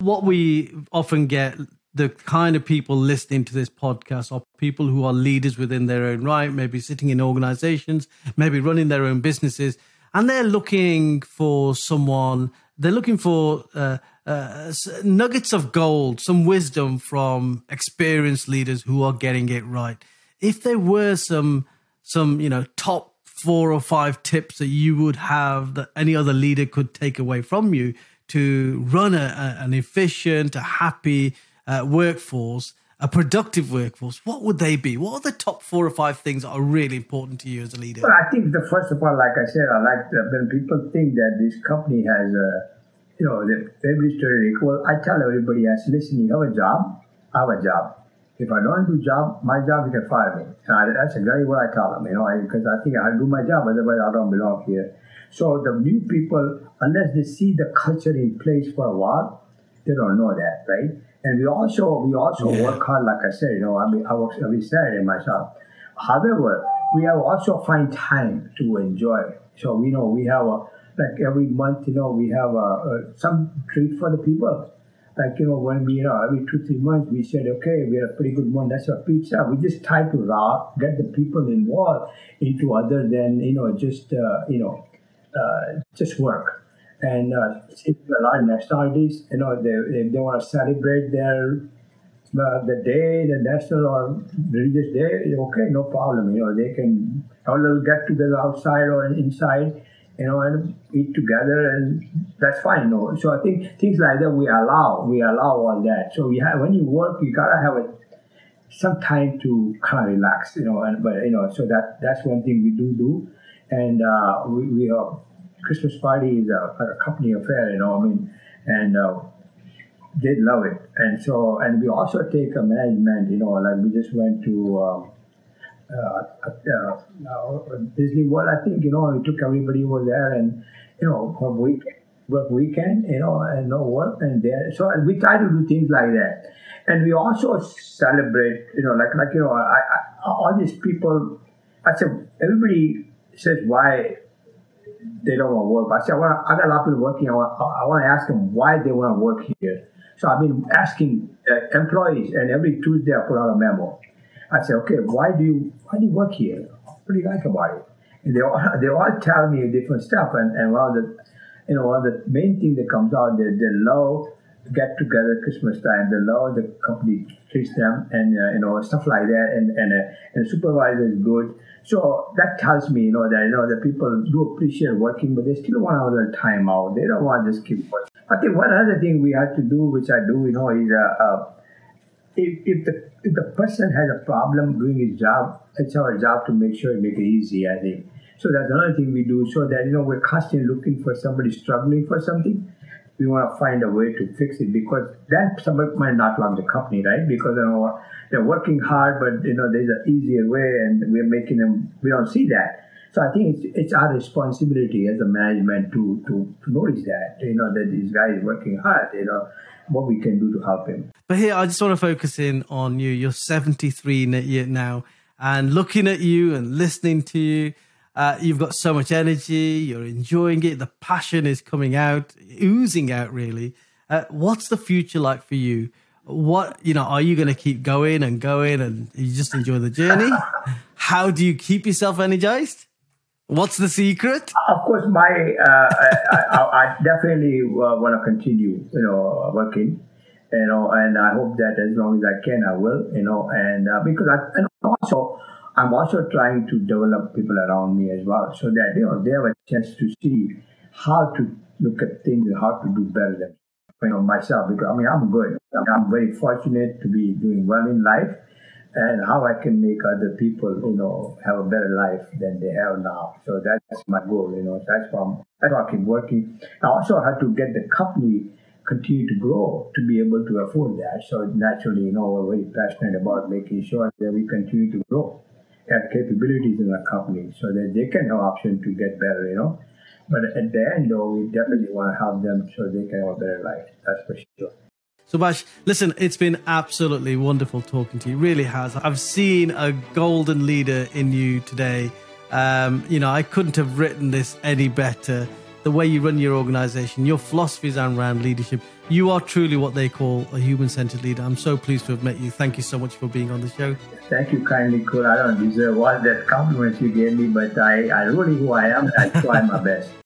what we often get, the kind of people listening to this podcast are people who are leaders within their own right, maybe sitting in organizations, maybe running their own businesses, and they're looking for someone, they're looking for nuggets of gold, some wisdom from experienced leaders who are getting it right. If there were some top 4 or 5 tips that you would have that any other leader could take away from you to run an efficient, a happy workforce, a productive workforce, what would they be? What are the top 4 or 5 things that are really important to you as a leader? Well, I think first of all, like I said, I like when people think that this company has every story equal. I tell everybody, listen, you have a job, I have a job. If I don't do my job, you can fire me. And that's exactly what I tell them, because I think I have to do my job, otherwise I don't belong here. So the new people, unless they see the culture in place for a while, they don't know that, right? And we also work hard, like I said, I work every Saturday myself. However, we have also find time to enjoy. So we have like every month, we have some treat for the people. Like, when we, every 2-3 months, we said, okay, we had a pretty good month, that's our pizza. We just try to get the people involved into other than, just work. And a lot of nationalities, they want to celebrate the day, the national or religious day, okay, no problem. They can have a little get together outside or inside, and eat together, and that's fine. So I think things like that we allow all that. So when you work, you gotta have some time to kind of relax, so that's one thing we do. And we have Christmas party is a company affair, and they love it. And we also take a management, like we just went to Disney World, I think, we took everybody over there, and, work weekend, and no work, and there. So we try to do things like that. And we also celebrate, all these people, I said, everybody says why they don't want to work. I said, I got a lot of people working. I want to ask them why they want to work here. So I've been asking employees, and every Tuesday I put out a memo. I say, okay, why do you work here? What do you like about it? And they all tell me different stuff. And one of the main thing that comes out, they love get together Christmas time. They love the company treats them, and stuff like that. And the supervisor is good. So that tells me, that people do appreciate working, but they still want a little time out. They don't want to just keep working. I think one other thing we have to do, which I do, is if the person has a problem doing his job, it's our job to make sure we make it easy, I think. So that's another thing we do, so that, we're constantly looking for somebody struggling for something. We want to find a way to fix it, because then somebody might not love the company, right? Because they're working hard, but there's an easier way, and we're making them. We don't see that. So I think it's our responsibility as a management to notice that, that this guy is working hard, what we can do to help him. But here, I just want to focus in on you. You're 73 now, and looking at you and listening to you, you've got so much energy. You're enjoying it. The passion is coming out, oozing out, really. What's the future like for you? What, are you going to keep going and you just enjoy the journey? How do you keep yourself energized? What's the secret? Of course, I definitely want to continue, working, and I hope that as long as I can, I will, and because I'm also trying to develop people around me as well, so that, they have a chance to see how to look at things and how to do better than, myself, because, I'm good. I'm very fortunate to be doing well in life, and how I can make other people, have a better life than they have now. So that's my goal, that's why I keep working. I also have to get the company continue to grow to be able to afford that. So naturally, we're very passionate about making sure that we continue to grow, have capabilities in the company so that they can have option to get better, But at the end, though, we definitely want to help them so they can have a better life. That's for sure. Subhash, listen, it's been absolutely wonderful talking to you. It really has. I've seen a golden leader in you today. I couldn't have written this any better. The way you run your organization, your philosophies around leadership, You are truly what they call a human-centered leader. I'm so pleased to have met you. Thank you so much for being on the show. Thank you kindly, Kul. I don't deserve all that compliments you gave me, but I really who I am. I try my best.